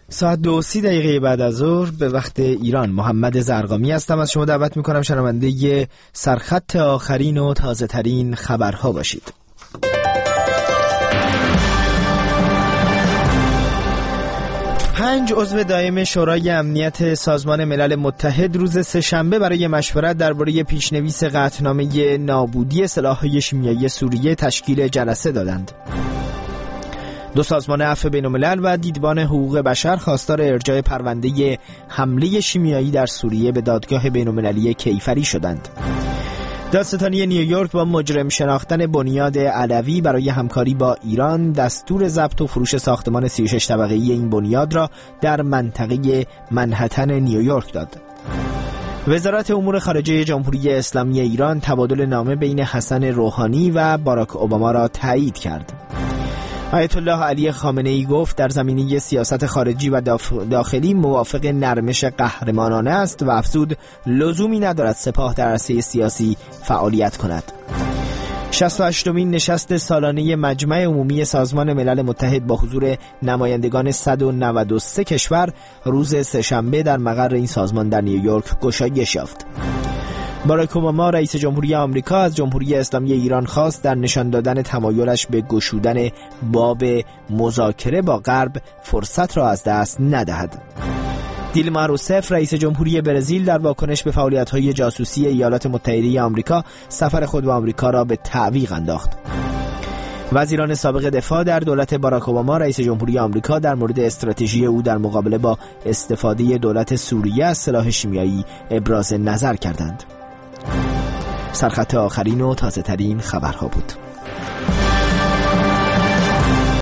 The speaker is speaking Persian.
ساعت 2:30 بعد از ظهر به وقت ایران. محمد زرقامی هستم. از شما دعوت میکنم شنونده سرخط آخرین و تازه ترین خبرها باشید. پنج عضو دائم شورای امنیت سازمان ملل متحد روز سه‌شنبه برای مشورت درباره پیشنویس قطعنامه نابودی سلاح‌های شیمیایی سوریه تشکیل جلسه دادند. دو سازمان عفو بین‌الملل و دیدبان حقوق بشر خواستار ارجاع پرونده حمله شیمیایی در سوریه به دادگاه بین‌المللی کیفری شدند. دادستانی نیویورک با مجرم شناختن بنیاد علوی برای همکاری با ایران دستور ضبط و فروش ساختمان 36 طبقه‌ای این بنیاد را در منطقه منهتن نیویورک داد. وزارت امور خارجه جمهوری اسلامی ایران تبادل نامه بین حسن روحانی و باراک اوباما را تایید کرد. آیت الله علی خامنه‌ای گفت در زمینه سیاست خارجی و داخلی موافق نرمش قهرمانانه است و افزود لزومی ندارد سپاه در عرصه سیاسی فعالیت کند. 68مین نشست سالانه مجمع عمومی سازمان ملل متحد با حضور نمایندگان 193 کشور روز سه‌شنبه در مقر این سازمان در نیویورک گشایش یافت. باراک اوباما رئیس جمهوری آمریکا از جمهوری اسلامی ایران خواست در نشان دادن تمایلش به گشودن باب مذاکره با غرب فرصت را از دست ندهد. دیلما روسف رئیس جمهوری برزیل در واکنش به فعالیت‌های جاسوسی ایالات متحده آمریکا سفر خود به آمریکا را به تعویق انداخت. وزیران سابق دفاع در دولت باراک اوباما رئیس جمهوری آمریکا در مورد استراتژی او در مقابله با استفاده دولت سوریه از سلاح شیمیایی ابراز نظر کردند. سرخط آخرین و تازه ترین خبرها بود.